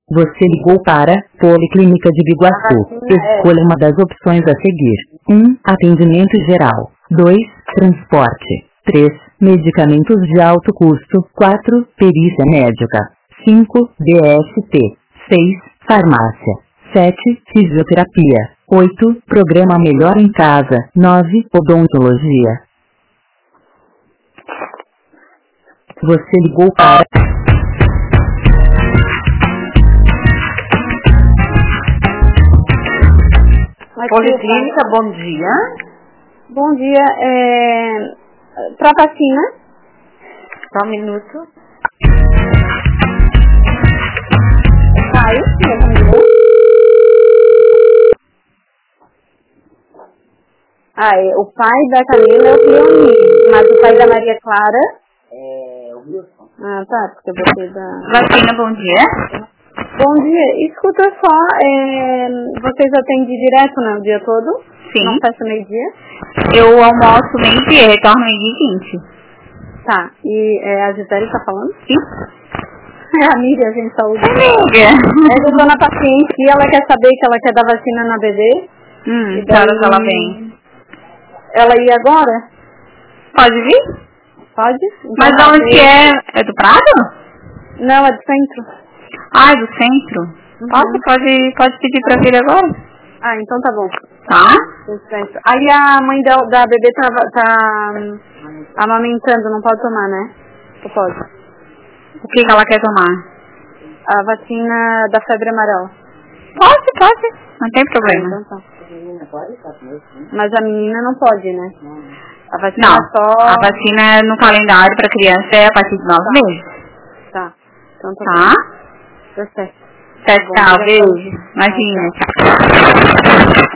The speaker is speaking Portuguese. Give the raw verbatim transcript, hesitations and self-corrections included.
Você ligou para Policlínica de Biguaçu. Escolha uma das opções a seguir. um. Atendimento geral. dois. Transporte. três. Medicamentos de alto custo. quatro. Perícia médica. cinco. D S T. seis. Farmácia. sete. Fisioterapia. oito. Programa Melhor em Casa. nove. Odontologia. Você ligou para... Policlínica, bom dia. Bom dia, é... para vacina. Só um minuto. Vai, ah, é, o pai da Camila é o Leonir, mas o pai da Maria Clara é o Wilson. Ah, tá, porque eu botei da... Vacina, bom dia. Bom dia, escuta só, é, vocês atendem direto, né, o dia todo? Sim. Não fecha meio-dia? Eu almoço meio-dia, retorno meio-dia e vinte. Tá, e é, a Gisele tá falando? Sim. É a Miriam, a gente saúde. Amiga. É do Dona Paciente, e ela quer saber que ela quer dar vacina na bebê. Hum, e que horas ela vem? Ela ia agora? Pode vir? Pode? Então, mas onde que é? É do Prado? Não, é do centro. Ah, é do centro? Uhum. Posso? Pode, pode pedir pra vir agora? Ah, então tá bom. Tá. Do centro. Aí a mãe da, da bebê tá, tá um, amamentando, não pode tomar, né? Ou pode? O que, que ela quer tomar? A vacina da febre amarela. Pode, pode. Não tem problema. Ah, então tá. Mas a menina não pode, né? A vacina não, só... a vacina no calendário para criança é a partir de nove tá. meses. Tá. Então tá. Tá? Tá certo. Certo, tá, beijo. Imagina. Tchau.